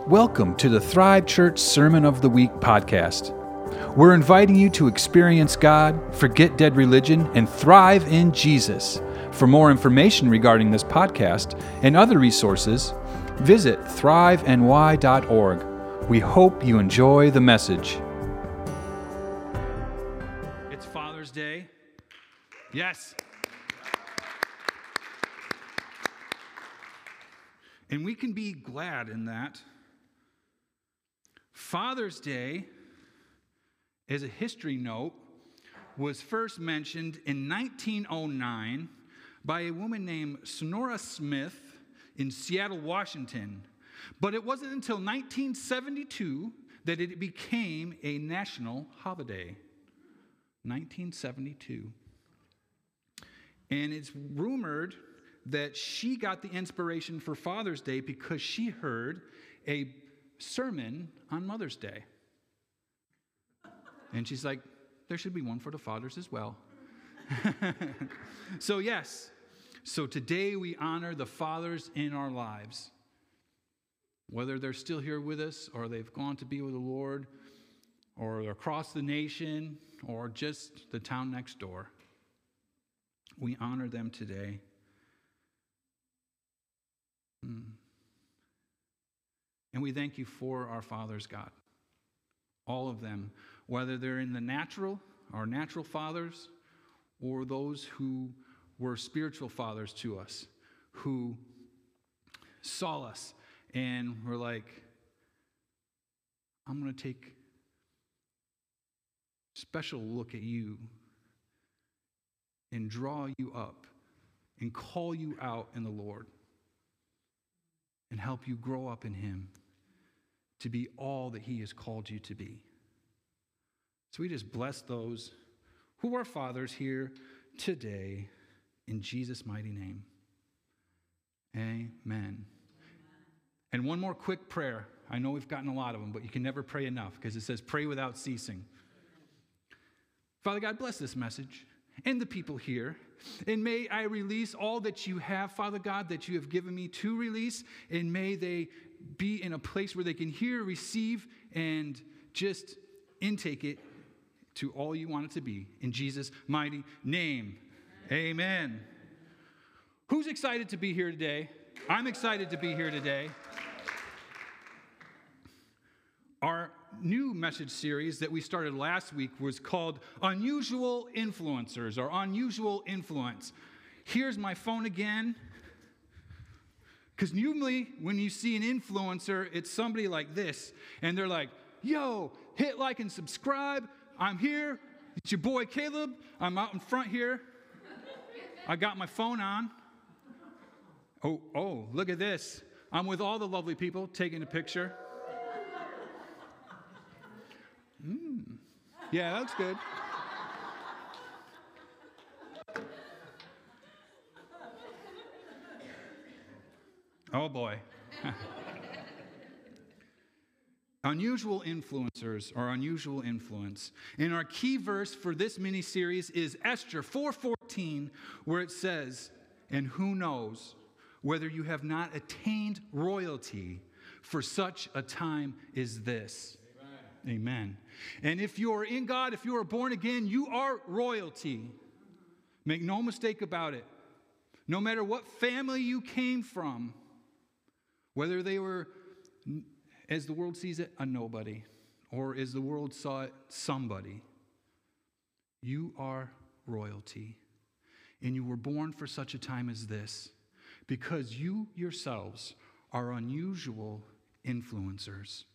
Welcome to the Thrive Church Sermon of the Week podcast. We're inviting you to experience God, forget dead religion, and thrive in Jesus. For more information regarding this podcast and other resources, visit thriveny.org. We hope you enjoy the message. It's Father's Day. Yes. And we can be glad in that. Father's Day, as a history note, was first mentioned in 1909 by a woman named Sonora Smith in Seattle, Washington. But it wasn't until 1972 that it became a national holiday. 1972. And it's rumored that she got the inspiration for Father's Day because she heard a sermon on Mother's Day. And she's like, there should be one for the fathers as well. So yes, so today we honor the fathers in our lives. Whether they're still here with us or they've gone to be with the Lord or across the nation or just the town next door. We honor them today. And we thank you for our fathers, God. All of them, whether they're in the natural, our natural fathers, or those who were spiritual fathers to us, who saw us and were like, I'm going to take a special look at you and draw you up and call you out in the Lord and help you grow up in Him to be all that He has called you to be. So we just bless those who are fathers here today in Jesus' mighty name. Amen. And one more quick prayer. I know we've gotten a lot of them, but you can never pray enough because it says pray without ceasing. Father God, bless this message and the people here. And may I release all that you have, Father God, that you have given me to release. And may they be in a place where they can hear, receive, and just intake it to all you want it to be. In Jesus' mighty name. Amen. Who's excited to be here today? I'm excited to be here today. Our new message series that we started last week was called Unusual Influencers or Unusual Influence. Here's my phone again. Because normally when you see an influencer, it's somebody like this. And they're like, yo, hit like and subscribe. I'm here. It's your boy Caleb. I'm out in front here. I got my phone on. Oh, look at this. I'm with all the lovely people taking a picture. Yeah, that's good. Oh, boy. Unusual influencers or unusual influence. And our key verse for this mini-series is Esther 4:14, where it says, and who knows whether you have not attained royalty for such a time as this. Amen. And if you are in God, if you are born again, you are royalty. Make no mistake about it. No matter what family you came from, whether they were, as the world sees it, a nobody, or as the world saw it, somebody, you are royalty. And you were born for such a time as this because you yourselves are unusual influencers.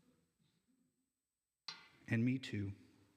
And me too.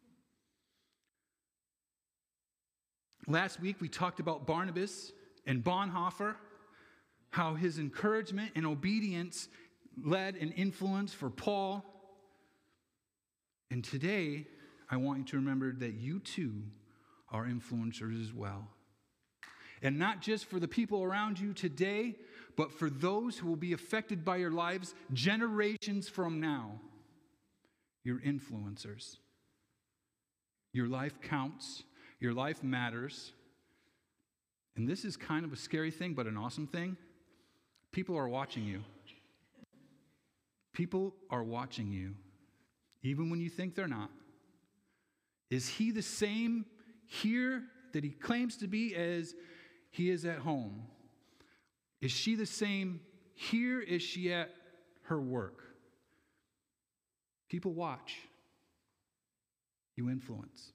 Last week we talked about Barnabas and Bonhoeffer, how his encouragement and obedience led an influence for Paul. And today I want you to remember that you too are influencers as well. And not just for the people around you today, but for those who will be affected by your lives generations from now. You're influencers. Your life counts. Your life matters. And this is kind of a scary thing, but an awesome thing. People are watching you. People are watching you, even when you think they're not. Is he the same here that he claims to be as he is at home? Is she the same here as she at her work? People watch. You influence.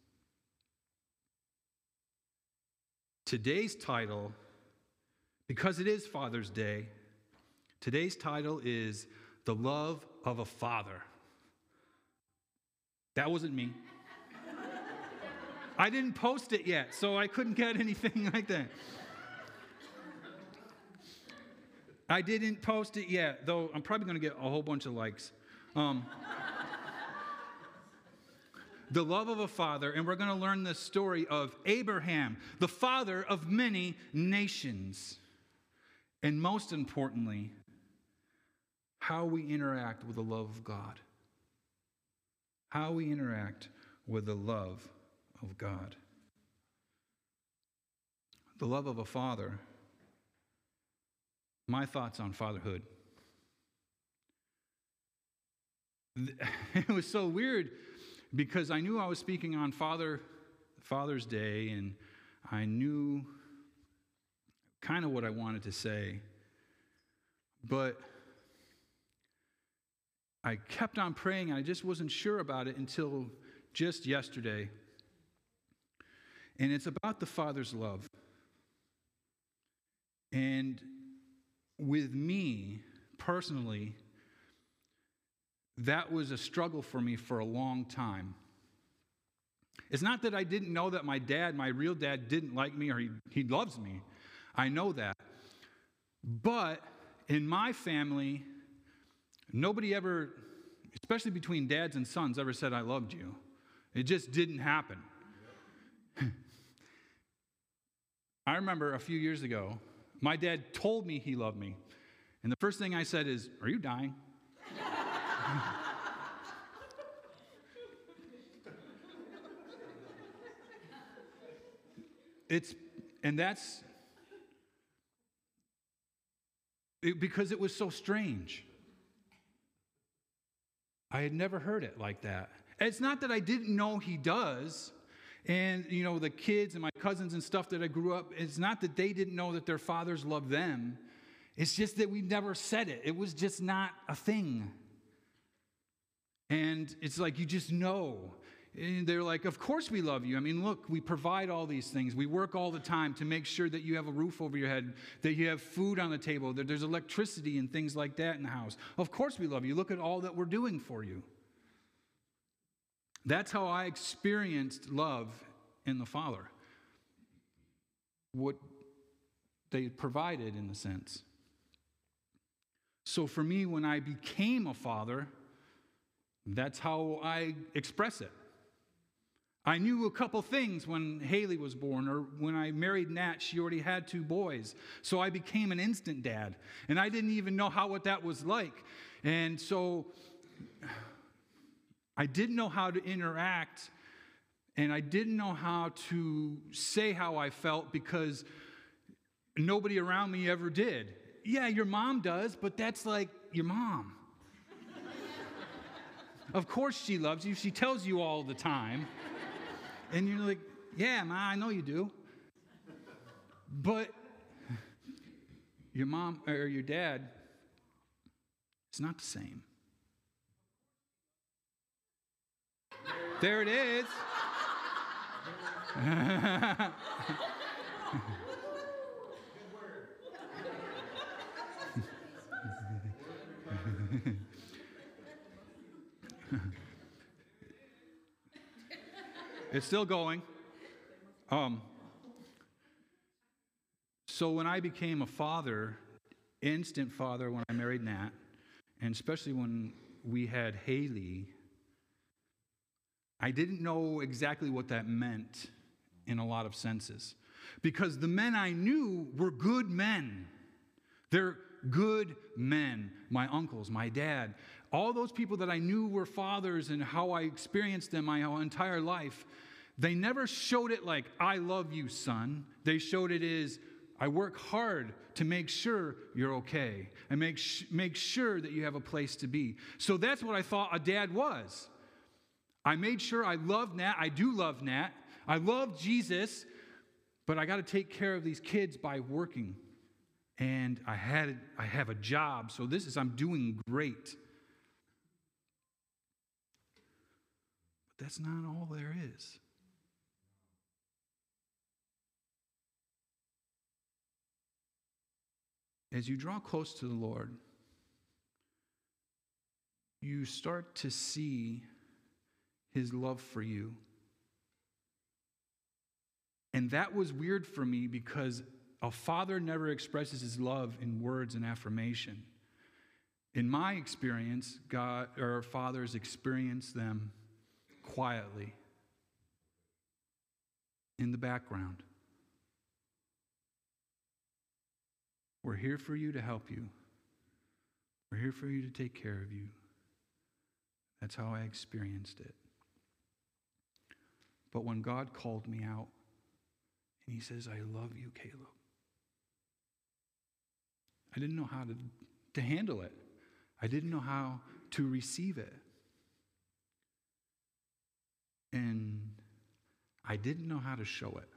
Today's title, because it is Father's Day, today's title is The Love of a Father. That wasn't me. I didn't post it yet, so I couldn't get anything like that. I didn't post it yet, though I'm probably going to get a whole bunch of likes. The love of a father, and we're going to learn the story of Abraham, the father of many nations. And most importantly, how we interact with the love of God. How we interact with the love of God. The love of a father. My thoughts on fatherhood. It was so weird because I knew I was speaking on Father's Day, and I knew kind of what I wanted to say. But I kept on praying, and I just wasn't sure about it until just yesterday. And it's about the Father's love. And with me, personally, that was a struggle for me for a long time. It's not that I didn't know that my dad, my real dad, didn't like me or he loves me. I know that. But in my family, nobody ever, especially between dads and sons, ever said, I loved you. It just didn't happen. I remember a few years ago, my dad told me he loved me. And the first thing I said is, are you dying? Because it was so strange. I had never heard it like that. It's not that I didn't know he does. And, the kids and my cousins and stuff that I grew up, it's not that they didn't know that their fathers loved them. It's just that we never said it. It was just not a thing. And it's like, you just know. And they're like, of course we love you. I mean, look, we provide all these things. We work all the time to make sure that you have a roof over your head, that you have food on the table, that there's electricity and things like that in the house. Of course we love you. Look at all that we're doing for you. That's how I experienced love in the Father. What they provided, in a sense. So for me, when I became a father, that's how I express it. I knew a couple things when Haley was born, or when I married Nat, she already had 2 boys. So I became an instant dad, and I didn't even know what that was like. And so I didn't know how to interact, and I didn't know how to say how I felt because nobody around me ever did. Yeah, your mom does, but that's like your mom. Of course she loves you. She tells you all the time. And you're like, yeah, Ma, I know you do. But your mom or your dad, it's not the same. There it is. It's still going. So when I became a father, instant father when I married Nat, and especially when we had Haley, I didn't know exactly what that meant in a lot of senses. Because the men I knew were good men. They're good men. My uncles, my dad, all those people that I knew were fathers and how I experienced them my entire life, they never showed it like, I love you, son. They showed it as, I work hard to make sure you're okay and make sure that you have a place to be. So that's what I thought a dad was. I made sure I loved Nat. I do love Nat. I love Jesus, but I got to take care of these kids by working. And I have a job, so I'm doing great. But that's not all there is. As you draw close to the Lord, you start to see His love for you. And that was weird for me because a father never expresses his love in words and affirmation. In my experience, fathers experience them quietly, in the background. We're here for you to help you. We're here for you to take care of you. That's how I experienced it. But when God called me out, and He says, I love you, Caleb, I didn't know how to handle it. I didn't know how to receive it. And I didn't know how to show it.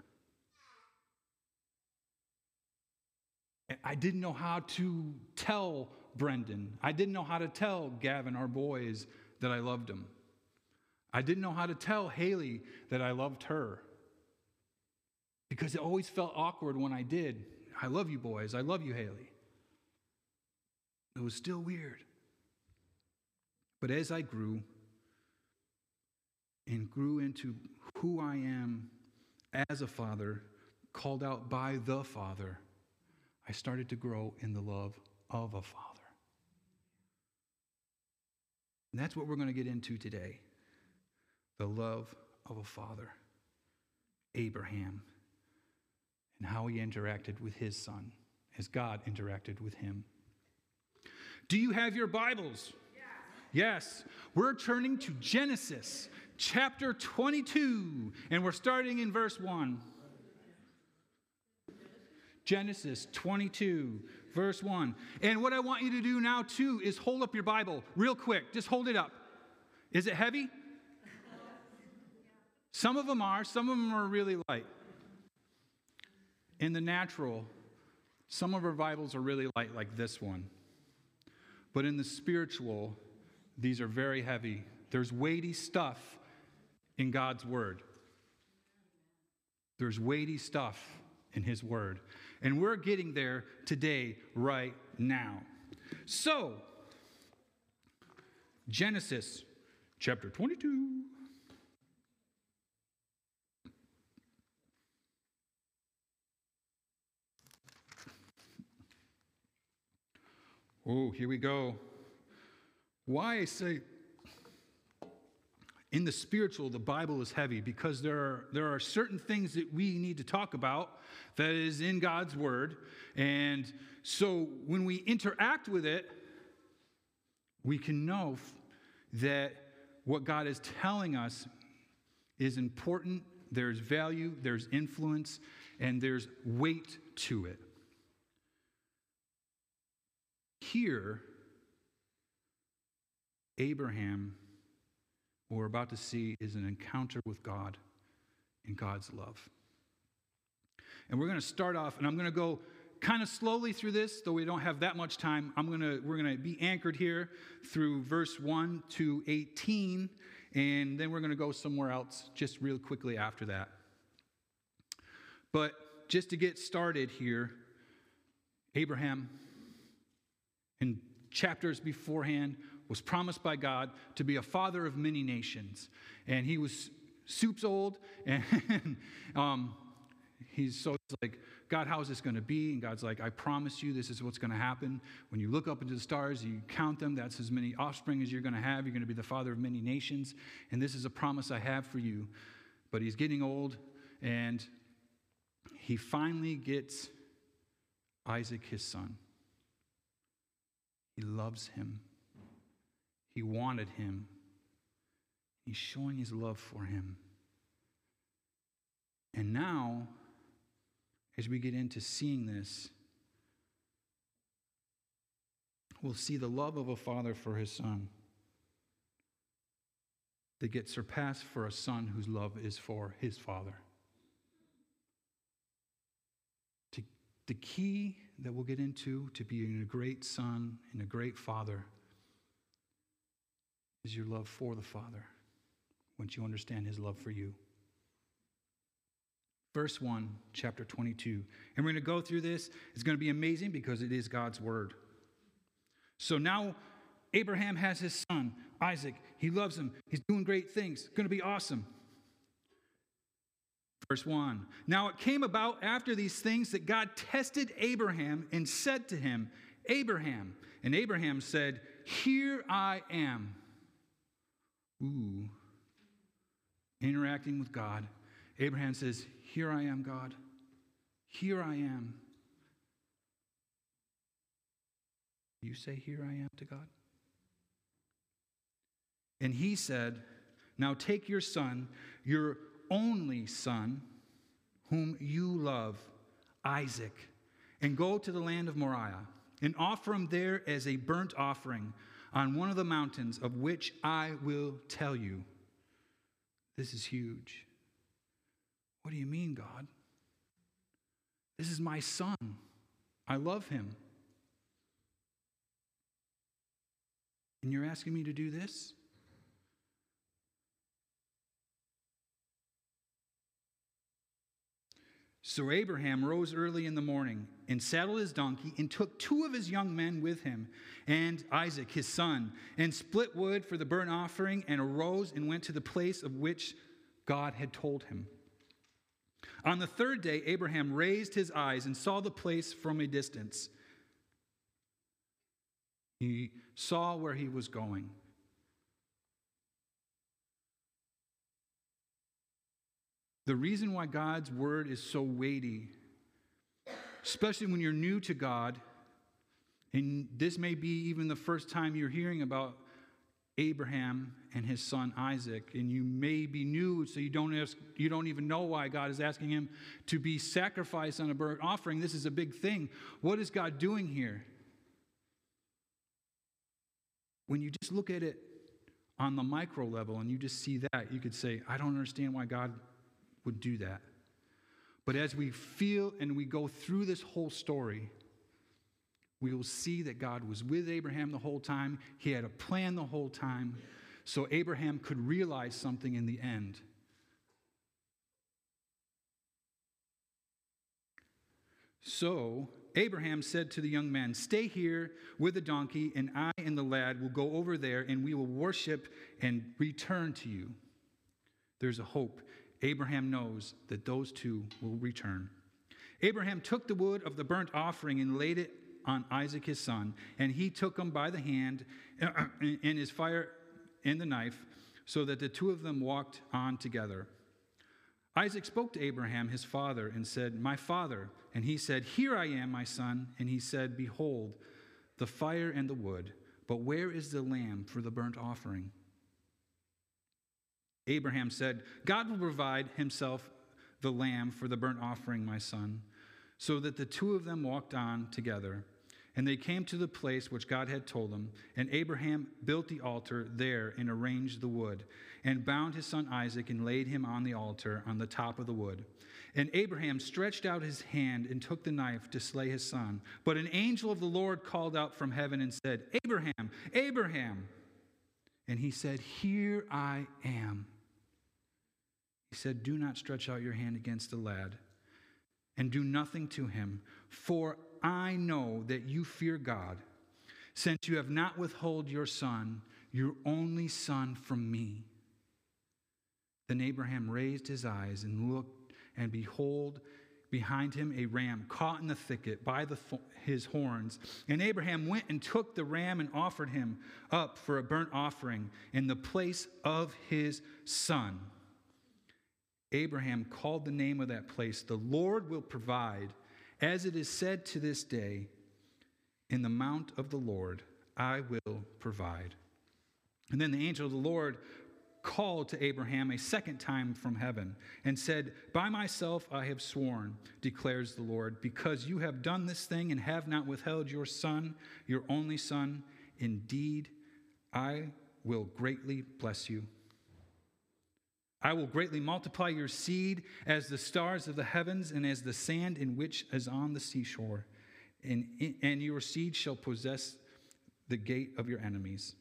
I didn't know how to tell Brendan. I didn't know how to tell Gavin, our boys, that I loved them. I didn't know how to tell Haley that I loved her. Because it always felt awkward when I did. I love you, boys. I love you, Haley. It was still weird. But as I grew and grew into who I am as a father, called out by the Father, I started to grow in the love of a father. And that's what we're going to get into today. The love of a father, Abraham, and how he interacted with his son as God interacted with him. Do you have your Bibles? Yes. We're turning to Genesis chapter 22, and we're starting in verse 1. Genesis 22, verse 1. And what I want you to do now, too, is hold up your Bible real quick. Just hold it up. Is it heavy? Some of them are really light. In the natural, some of our Bibles are really light, like this one. But in the spiritual, these are very heavy. There's weighty stuff in God's Word. There's weighty stuff in His Word. And we're getting there today, right now. So, Genesis chapter 22. Oh, here we go. Why I say in the spiritual, the Bible is heavy, because there are certain things that we need to talk about that is in God's Word. And so when we interact with it, we can know that what God is telling us is important, there's value, there's influence, and there's weight to it. Here, Abraham, what we're about to see, is an encounter with God and God's love. And we're going to start off, and I'm going to go kind of slowly through this, though we don't have that much time. We're going to be anchored here through verse 1 to 18, and then we're going to go somewhere else just real quickly after that. But just to get started here, Abraham, in chapters beforehand, was promised by God to be a father of many nations. And he was soup's old, and it's like, God, how is this going to be? And God's like, I promise you this is what's going to happen. When you look up into the stars, you count them, that's as many offspring as you're going to have. You're going to be the father of many nations, and this is a promise I have for you. But he's getting old, and he finally gets Isaac, his son. He loves him. He wanted him. He's showing his love for him. And now, as we get into seeing this, we'll see the love of a father for his son that gets surpassed for a son whose love is for his father. The key that we'll get into to being a great son and a great father is your love for the Father once you understand his love for you. Verse 1, chapter 22. And we're going to go through this. It's going to be amazing because it is God's word. So now Abraham has his son, Isaac. He loves him. He's doing great things. It's going to be awesome. Verse 1. Now it came about after these things that God tested Abraham and said to him, Abraham. And Abraham said, Here I am. Ooh. Interacting with God. Abraham says, Here I am, God. Here I am. You say, Here I am to God? And he said, Now take your son, your only son, whom you love, Isaac, and go to the land of Moriah, and offer him there as a burnt offering on one of the mountains of which I will tell you. This is huge. What do you mean, God? This is my son. I love him. And you're asking me to do this? So Abraham rose early in the morning and saddled his donkey and took 2 of his young men with him and Isaac, his son, and split wood for the burnt offering and arose and went to the place of which God had told him. On the 3rd day, Abraham raised his eyes and saw the place from a distance. He saw where he was going. The reason why God's word is so weighty, especially when you're new to God, and this may be even the first time you're hearing about Abraham and his son Isaac, and you may be new, so you don't even know why God is asking him to be sacrificed on a burnt offering. This is a big thing. What is God doing here? When you just look at it on the micro level and you just see that, you could say, I don't understand why God would do that. But as we feel and we go through this whole story, we will see that God was with Abraham the whole time. He had a plan the whole time, so Abraham could realize something in the end. So Abraham said to the young man, Stay here with the donkey, and I and the lad will go over there, and we will worship and return to you. There's a hope. Abraham knows that those 2 will return. Abraham took the wood of the burnt offering and laid it on Isaac his son, and he took him by the hand and his fire and the knife, so that the 2 of them walked on together. Isaac spoke to Abraham his father and said, My father. And he said, Here I am, my son. And he said, Behold, the fire and the wood, but where is the lamb for the burnt offering? Abraham said, God will provide himself the lamb for the burnt offering, my son. So that the 2 of them walked on together. And they came to the place which God had told them. And Abraham built the altar there and arranged the wood, and bound his son Isaac and laid him on the altar on the top of the wood. And Abraham stretched out his hand and took the knife to slay his son. But an angel of the Lord called out from heaven and said, Abraham, Abraham. And he said, Here I am. He said, Do not stretch out your hand against the lad, and do nothing to him, for I know that you fear God, since you have not withheld your son, your only son, from me. Then Abraham raised his eyes and looked, and behold, behind him a ram caught in the thicket by his horns. And Abraham went and took the ram and offered him up for a burnt offering in the place of his son. Abraham called the name of that place, The Lord will provide, as it is said to this day, In the mount of the Lord I will provide. And then the angel of the Lord called to Abraham a second time from heaven and said, "By myself I have sworn, declares the Lord, because you have done this thing and have not withheld your son, your only son. Indeed, I will greatly bless you. I will greatly multiply your seed as the stars of the heavens and as the sand in which is on the seashore. And your seed shall possess the gate of your enemies.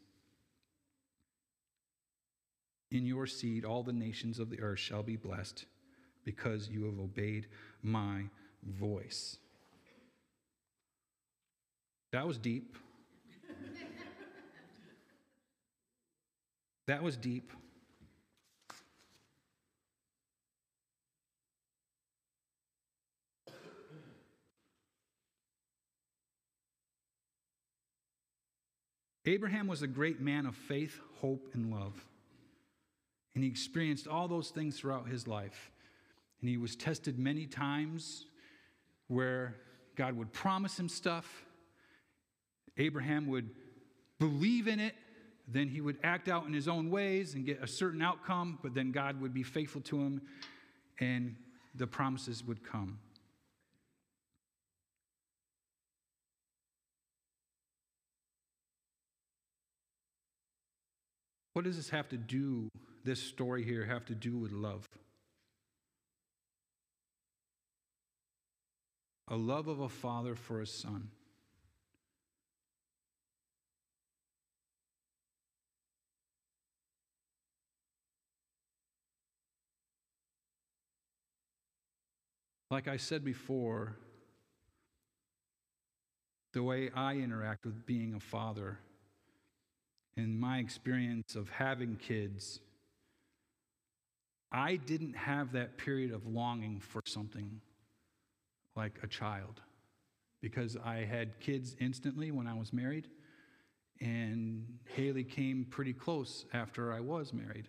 In your seed all the nations of the earth shall be blessed, because you have obeyed my voice." That was deep. That was deep. Abraham was a great man of faith, hope, and love. And he experienced all those things throughout his life. And he was tested many times where God would promise him stuff. Abraham would believe in it. Then he would act out in his own ways and get a certain outcome. But then God would be faithful to him and the promises would come. What does this story here have to do with love? A love of a father for a son. Like I said before, the way I interact with being a father, in my experience of having kids, I didn't have that period of longing for something like a child, because I had kids instantly when I was married, and Haley came pretty close after I was married.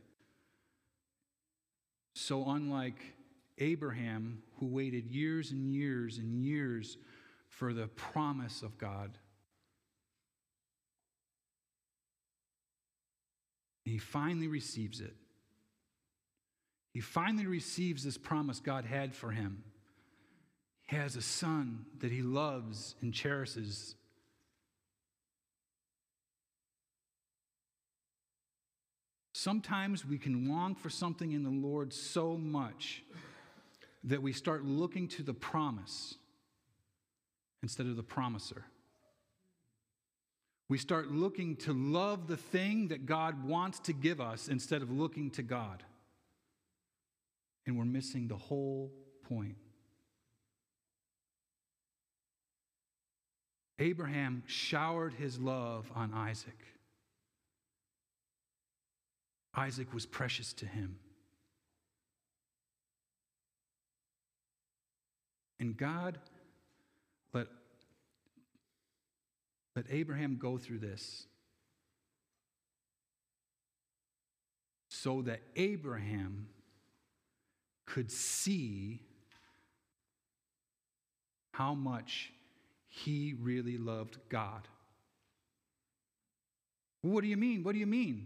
So unlike Abraham, who waited years and years and years for the promise of God, he finally receives it. He finally receives this promise God had for him. He has a son that he loves and cherishes. Sometimes we can long for something in the Lord so much that we start looking to the promise instead of the promiser. We start looking to love the thing that God wants to give us instead of looking to God. And we're missing the whole point. Abraham showered his love on Isaac. Isaac was precious to him. And God let Abraham go through this so that Abraham could see how much he really loved God. What do you mean? What do you mean?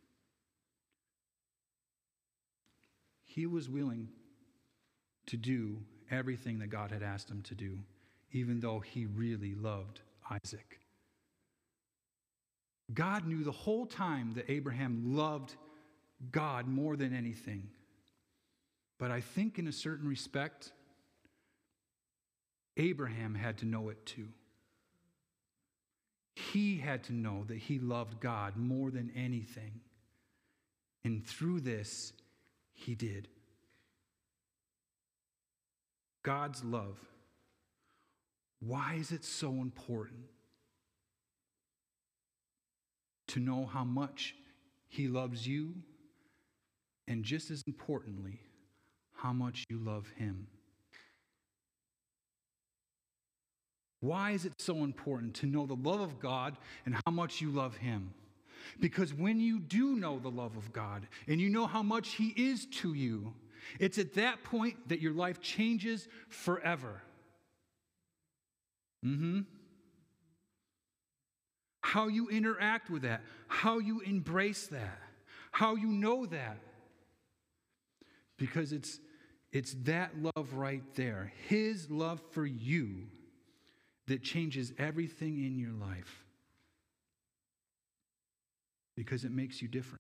He was willing to do everything that God had asked him to do, even though he really loved Isaac. God knew the whole time that Abraham loved God more than anything. But I think in a certain respect, Abraham had to know it too. He had to know that he loved God more than anything. And through this, he did. God's love. Why is it so important to know how much he loves you, and just as importantly, how much you love him? Why is it so important to know the love of God and how much you love him? Because when you do know the love of God and you know how much he is to you, it's at that point that your life changes forever. How you interact with that, how you embrace that, How you know that? Because it's that love right there, his love for you, that changes everything in your life. Because it makes you different.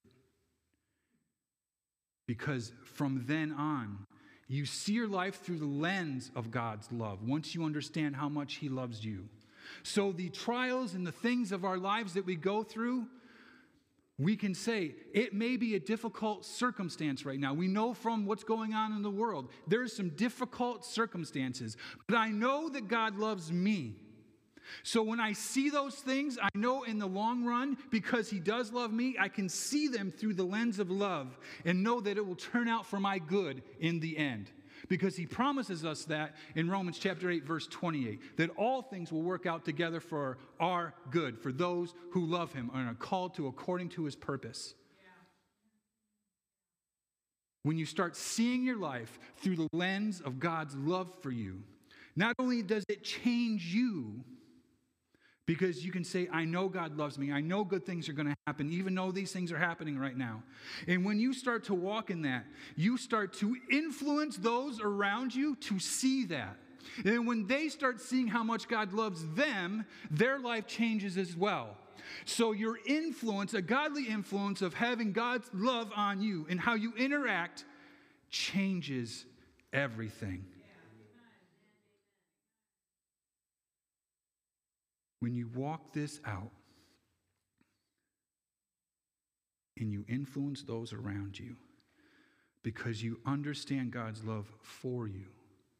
Because from then on, you see your life through the lens of God's love, once you understand how much he loves you. So the trials and the things of our lives that we go through, we can say, it may be a difficult circumstance right now. We know from what's going on in the world, there's some difficult circumstances. But I know that God loves me. So when I see those things, I know in the long run, because he does love me, I can see them through the lens of love and know that it will turn out for my good in the end. Because he promises us that in Romans chapter 8, verse 28, that all things will work out together for our good, for those who love him and are called to according to his purpose. When you start seeing your life through the lens of God's love for you, not only does it change you, because you can say, I know God loves me. I know good things are going to happen, even though these things are happening right now. And when you start to walk in that, you start to influence those around you to see that. And when they start seeing how much God loves them, their life changes as well. So your influence, a godly influence of having God's love on you and how you interact, changes everything. When you walk this out and you influence those around you because you understand God's love for you,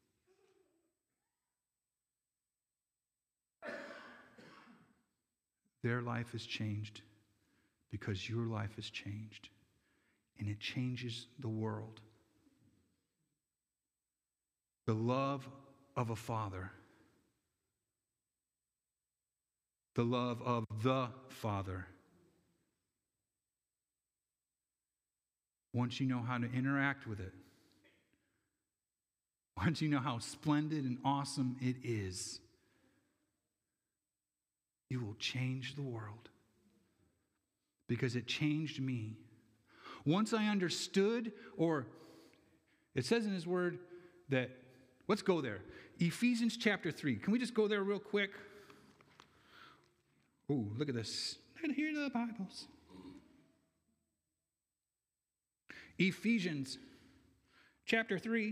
their life is changed because your life is changed, and it changes the world. The love of a father, the love of the Father. Once you know how to interact with it, once you know how splendid and awesome it is, you will change the world. Because it changed me. Once I understood, or it says in his word that, let's go there. Ephesians chapter 3. Can we just go there real quick? Ooh, look at this. Look at here the Bibles. Ephesians chapter 3.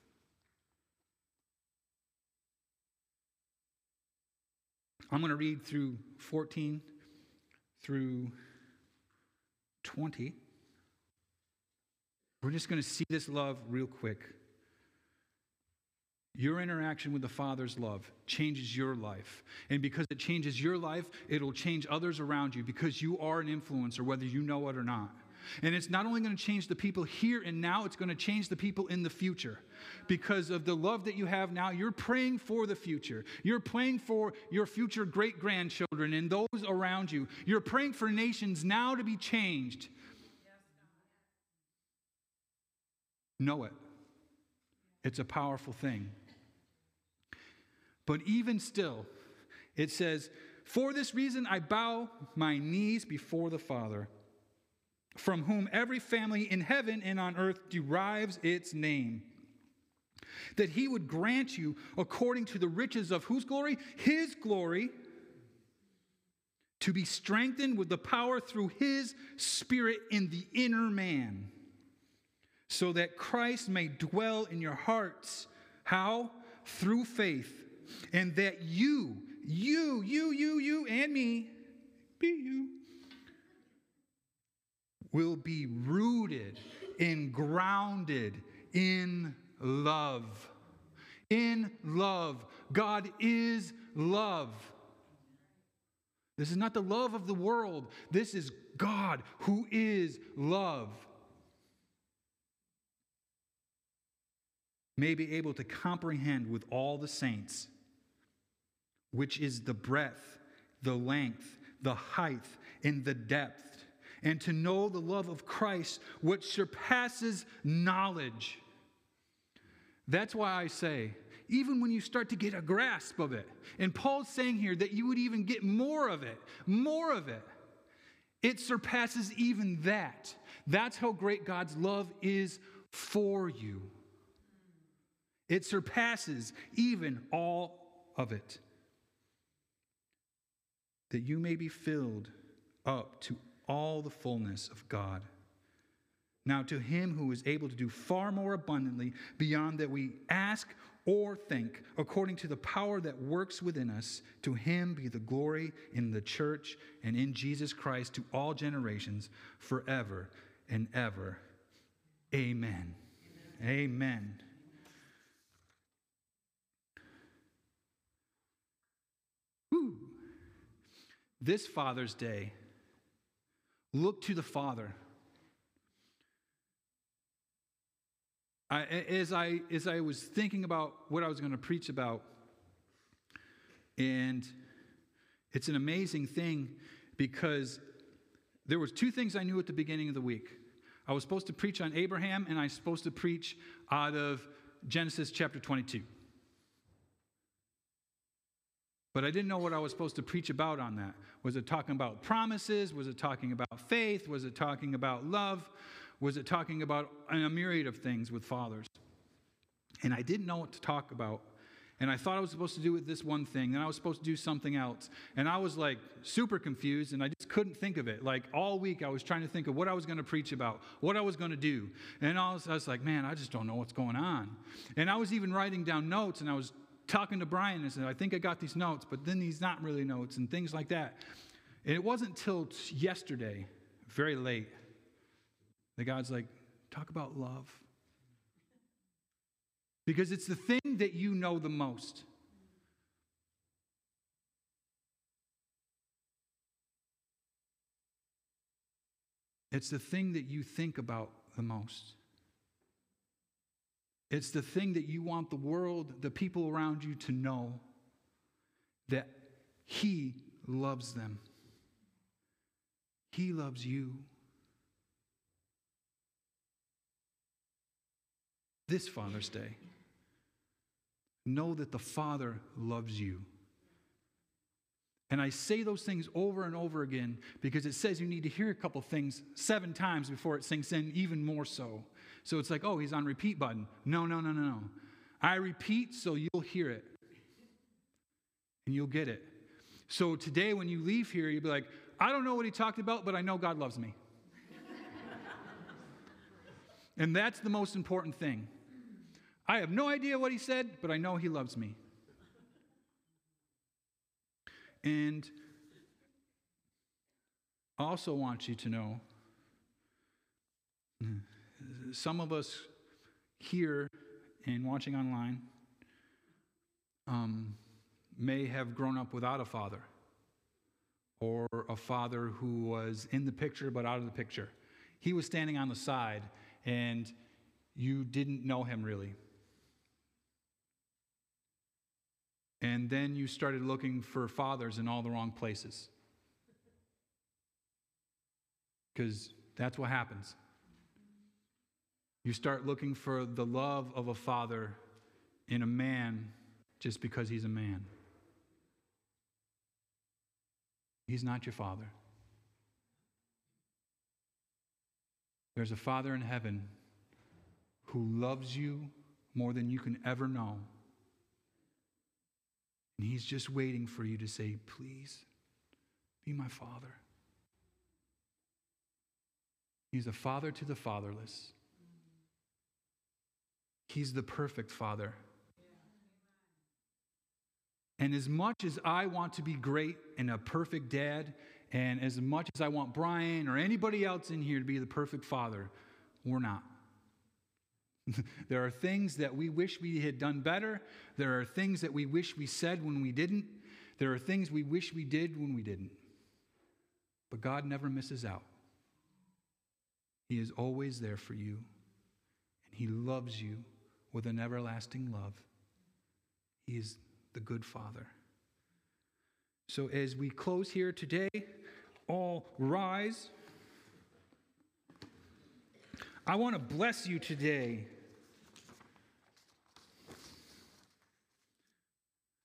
I'm going to read through 14 through 20. We're just going to see this love real quick. Your interaction with the Father's love changes your life. And because it changes your life, it'll change others around you because you are an influencer, whether you know it or not. And it's not only going to change the people here and now, it's going to change the people in the future. Because of the love that you have now, you're praying for the future. You're praying for your future great-grandchildren and those around you. You're praying for nations now to be changed. Know it. It's a powerful thing. But even still, it says, for this reason I bow my knees before the Father, from whom every family in heaven and on earth derives its name, that he would grant you, according to the riches of whose glory? His glory, to be strengthened with the power through his Spirit in the inner man, so that Christ may dwell in your hearts. How? Through faith. And that you and me, will be rooted and grounded in love. In love. God is love. This is not the love of the world. This is God who is love. May be able to comprehend with all the saints, which is the breadth, the length, the height, and the depth, and to know the love of Christ, which surpasses knowledge. That's why I say, even when you start to get a grasp of it, and Paul's saying here that you would even get more of it, It surpasses even that. That's how great God's love is for you. It surpasses even all of it. That you may be filled up to all the fullness of God. Now to him who is able to do far more abundantly beyond that we ask or think, according to the power that works within us, to him be the glory in the church and in Jesus Christ to all generations, forever and ever. Amen. Amen. Whew. This Father's Day, look to the Father. As I was thinking about what I was going to preach about, and it's an amazing thing because there was two things I knew at the beginning of the week. I was supposed to preach on Abraham, and I was supposed to preach out of Genesis chapter 22. But I didn't know what I was supposed to preach about on that. Was it talking about promises? Was it talking about faith? Was it talking about love? Was it talking about a myriad of things with fathers? And I didn't know what to talk about. And I thought I was supposed to do with this one thing. Then I was supposed to do something else. And I was like super confused, and I just couldn't think of it. Like all week I was trying to think of what I was going to preach about, what I was going to do. And I was like, man, I just don't know what's going on. And I was even writing down notes, and I was talking to Brian and said, I think I got these notes, but then these not really notes and things like that. And it wasn't till yesterday, very late, that God's like, talk about love. Because it's the thing that you know the most. It's the thing that you think about the most. It's the thing that you want the world, the people around you to know that He loves them. He loves you. This Father's Day, know that the Father loves you. And I say those things over and over again because it says you need to hear a couple things 7 times before it sinks in, even more so. So it's like, oh, he's on repeat button. No. I repeat so you'll hear it. And you'll get it. So today when you leave here, you'll be like, I don't know what he talked about, but I know God loves me. And that's the most important thing. I have no idea what he said, but I know he loves me. And I also want you to know, some of us here and watching online may have grown up without a father, or a father who was in the picture but out of the picture. He was standing on the side, and you didn't know him really. And then you started looking for fathers in all the wrong places. Because that's what happens. You start looking for the love of a father in a man just because he's a man. He's not your father. There's a Father in heaven who loves you more than you can ever know. And he's just waiting for you to say, please, be my father. He's a father to the fatherless. He's the perfect father. And as much as I want to be great and a perfect dad, and as much as I want Brian or anybody else in here to be the perfect father, we're not. There are things that we wish we had done better. There are things that we wish we said when we didn't. There are things we wish we did when we didn't. But God never misses out. He is always there for you. And He loves you with an everlasting love. He is the good Father. So as we close here today, all rise. I want to bless you today.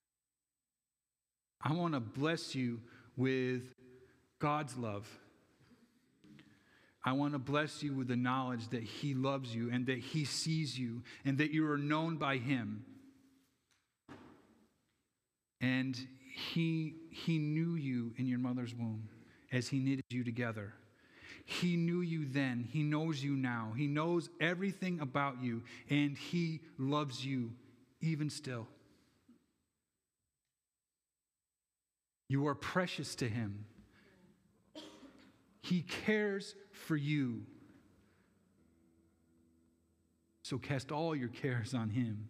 I want to bless you with God's love. I want to bless you with the knowledge that he loves you and that he sees you and that you are known by him. And he knew you in your mother's womb as he knitted you together. He knew you then. He knows you now. He knows everything about you, and he loves you even still. You are precious to him. He cares for you. So cast all your cares on him.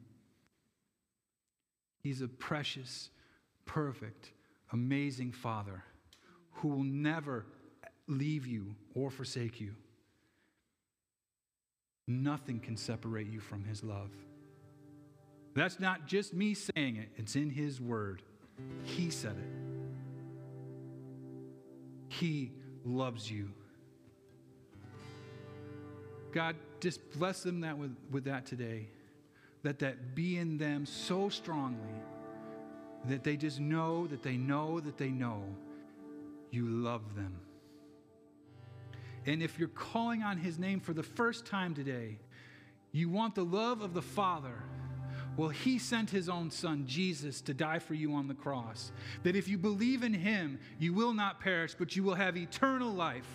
He's a precious, perfect, amazing Father who will never leave you or forsake you. Nothing can separate you from his love. That's not just me saying it. It's in his word. He said it. He loves you. God, just bless them with that today. Let that be in them so strongly that they just know that they know that they know you love them. And if you're calling on his name for the first time today, you want the love of the Father. Well, he sent his own son, Jesus, to die for you on the cross. That if you believe in him, you will not perish, but you will have eternal life.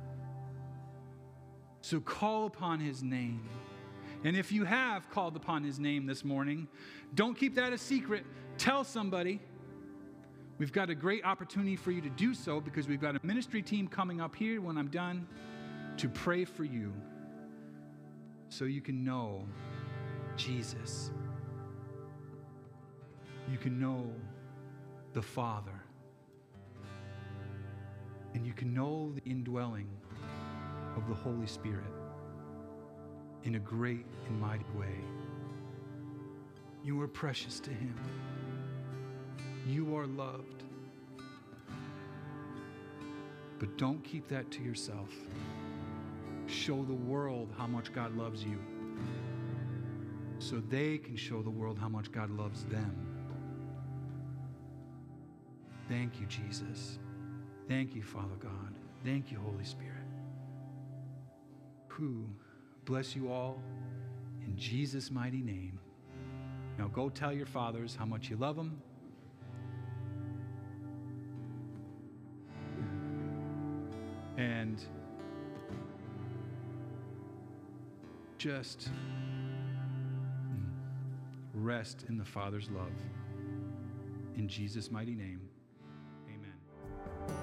So call upon his name. And if you have called upon his name this morning, don't keep that a secret. Tell somebody. We've got a great opportunity for you to do so because we've got a ministry team coming up here when I'm done to pray for you so you can know Jesus. You can know the Father. And you can know the indwelling of the Holy Spirit in a great and mighty way. You are precious to him. You are loved. But don't keep that to yourself. Show the world how much God loves you so they can show the world how much God loves them. Thank you, Jesus. Thank you, Father God. Thank you, Holy Spirit. Who bless you all in Jesus' mighty name. Now go tell your fathers how much you love them. And just rest in the Father's love. In Jesus' mighty name, amen.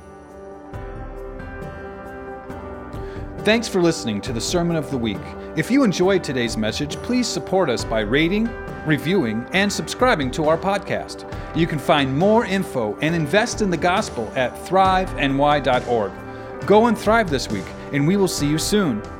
Thanks for listening to the Sermon of the Week. If you enjoyed today's message, please support us by rating, reviewing, and subscribing to our podcast. You can find more info and invest in the gospel at thriveny.org. Go and thrive this week, and we will see you soon.